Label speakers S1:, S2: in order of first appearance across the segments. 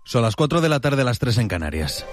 S1: Son las 4 de la tarde, las 3 en Canarias.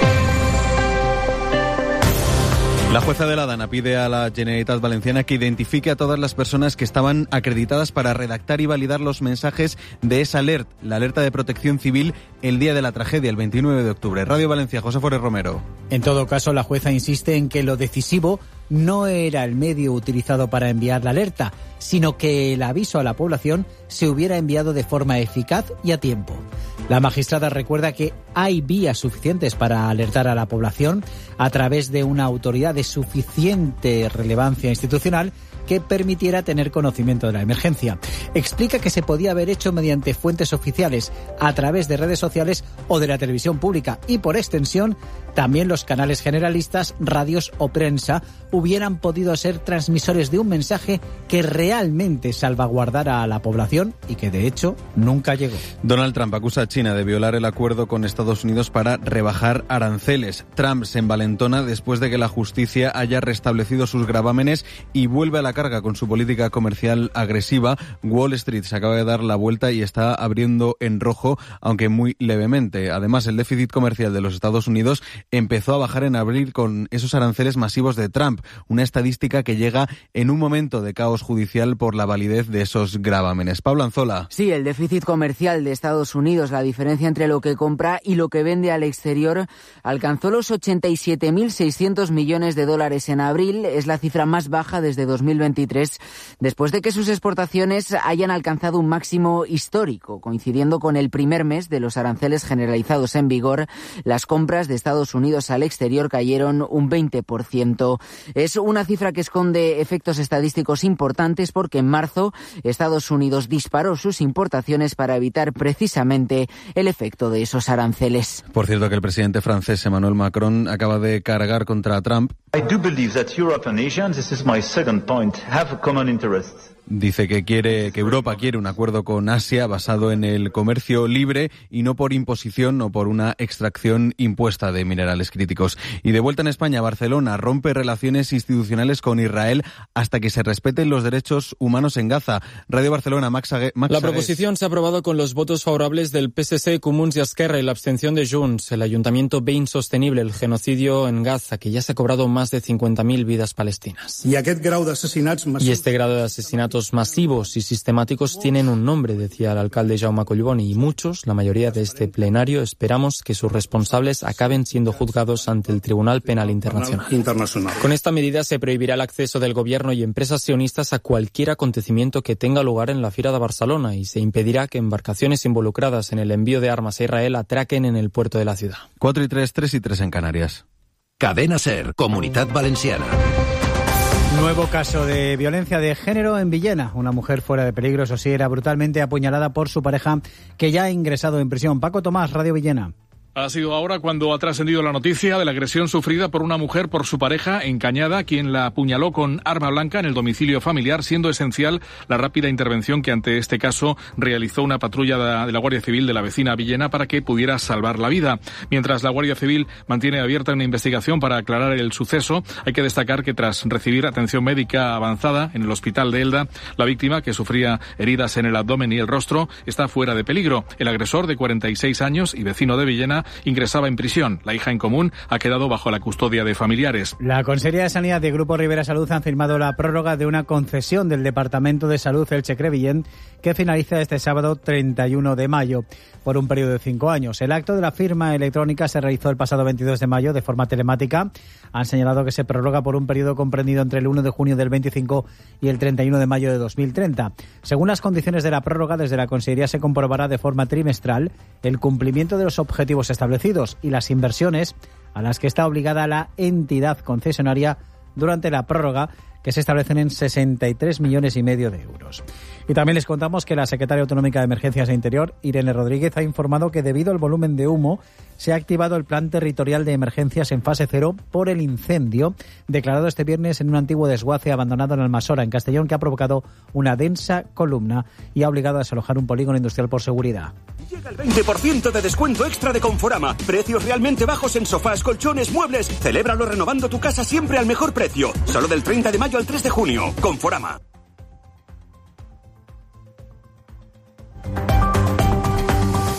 S1: La jueza de la Dana pide a la Generalitat Valenciana que identifique a todas las personas que estaban acreditadas para redactar y validar los mensajes de esa alert, la alerta de protección civil, el día de la tragedia, el 29 de octubre. Radio Valencia, José Forés Romero.
S2: En todo caso, la jueza insiste en que lo decisivo no era el medio utilizado para enviar la alerta, sino que el aviso a la población se hubiera enviado de forma eficaz y a tiempo. La magistrada recuerda que hay vías suficientes para alertar a la población a través de una autoridad de suficiente relevancia institucional que permitiera tener conocimiento de la emergencia. Explica que se podía haber hecho mediante fuentes oficiales, a través de redes sociales o de la televisión pública y, por extensión, también los canales generalistas, radios o prensa hubieran podido ser transmisores de un mensaje que realmente salvaguardara a la población y que, de hecho, nunca llegó.
S1: Donald Trump acusa a China de violar el acuerdo con Estados Unidos para rebajar aranceles. Trump se envalentona después de que la justicia haya restablecido sus gravámenes y vuelve a la carga con su política comercial agresiva. Wall Street se acaba de dar la vuelta y está abriendo en rojo, aunque muy levemente. Además, el déficit comercial de los Estados Unidos empezó a bajar en abril con esos aranceles masivos de Trump, una estadística que llega en un momento de caos judicial por la validez de esos gravámenes. Pablo Anzola.
S3: Sí, el déficit comercial de Estados Unidos, la diferencia entre lo que compra y lo que vende al exterior, alcanzó los 87.600 millones de dólares en abril. Es la cifra más baja desde 2023, después de que sus exportaciones hayan alcanzado un máximo histórico. Coincidiendo con el primer mes de los aranceles generalizados en vigor, las compras de Estados Unidos al exterior cayeron un 20%. Es una cifra que esconde efectos estadísticos importantes porque en marzo Estados Unidos disparó sus importaciones para evitar precisamente el efecto de esos aranceles.
S1: Por cierto, que el presidente francés Emmanuel Macron acaba de cargar contra Trump.
S4: I do believe that Europe and Asia, this is my second point, have a common interest.
S1: Dice que Europa quiere un acuerdo con Asia basado en el comercio libre y no por imposición o por una extracción impuesta de minerales críticos. Y de vuelta en España, Barcelona rompe relaciones institucionales con Israel hasta que se respeten los derechos humanos en Gaza. Radio Barcelona, Max
S5: La proposición se ha aprobado con los votos favorables del PSC, Comuns y Esquerra y la abstención de Junts. El ayuntamiento ve insostenible el genocidio en Gaza, que ya se ha cobrado más de 50.000 vidas palestinas. Y este grado de asesinatos masivos y sistemáticos tienen un nombre, decía el alcalde Jaume Collboni, y muchos, la mayoría de este plenario, esperamos que sus responsables acaben siendo juzgados ante el Tribunal Penal Internacional. Con esta medida se prohibirá el acceso del gobierno y empresas sionistas a cualquier acontecimiento que tenga lugar en la Fira de Barcelona y se impedirá que embarcaciones involucradas en el envío de armas a Israel atraquen en el puerto de la ciudad.
S1: 4 y 3, 3 y 3 en Canarias.
S6: Cadena SER, Comunitat Valenciana.
S2: Nuevo caso de violencia de género en Villena. Una mujer fuera de peligro, eso sí, era brutalmente apuñalada por su pareja, que ya ha ingresado en prisión. Paco Tomás, Radio Villena.
S7: Ha sido ahora cuando ha trascendido la noticia de la agresión sufrida por una mujer por su pareja en Cañada, quien la apuñaló con arma blanca en el domicilio familiar, siendo esencial la rápida intervención que ante este caso realizó una patrulla de la Guardia Civil de la vecina Villena para que pudiera salvar la vida. Mientras la Guardia Civil mantiene abierta una investigación para aclarar el suceso, hay que destacar que tras recibir atención médica avanzada en el hospital de Elda, la víctima, que sufría heridas en el abdomen y el rostro, está fuera de peligro. El agresor, de 46 años y vecino de Villena, ingresaba en prisión. La hija en común ha quedado bajo la custodia de familiares.
S2: La Consejería de Sanidad y Grupo Rivera Salud han firmado la prórroga de una concesión del Departamento de Salud Elche-Crevillent que finaliza este sábado 31 de mayo por un periodo de 5 años. El acto de la firma electrónica se realizó el pasado 22 de mayo de forma telemática. Han señalado que se prorroga por un periodo comprendido entre el 1 de junio del 25 y el 31 de mayo de 2030. Según las condiciones de la prórroga, desde la Consejería se comprobará de forma trimestral el cumplimiento de los objetivos establecidos y las inversiones a las que está obligada la entidad concesionaria durante la prórroga, que se establecen en 63,5 millones de euros. Y también les contamos que la secretaria autonómica de Emergencias e Interior, Irene Rodríguez, ha informado que debido al volumen de humo se ha activado el Plan Territorial de Emergencias en fase 0 por el incendio declarado este viernes en un antiguo desguace abandonado en Almasora, en Castellón, que ha provocado una densa columna y ha obligado a desalojar un polígono industrial por seguridad.
S8: Llega el 20% de descuento extra de Conforama. Precios realmente bajos en sofás, colchones, muebles. Celébralo renovando tu casa siempre al mejor precio. Solo del 30 de mayo al 3 de junio. Conforama.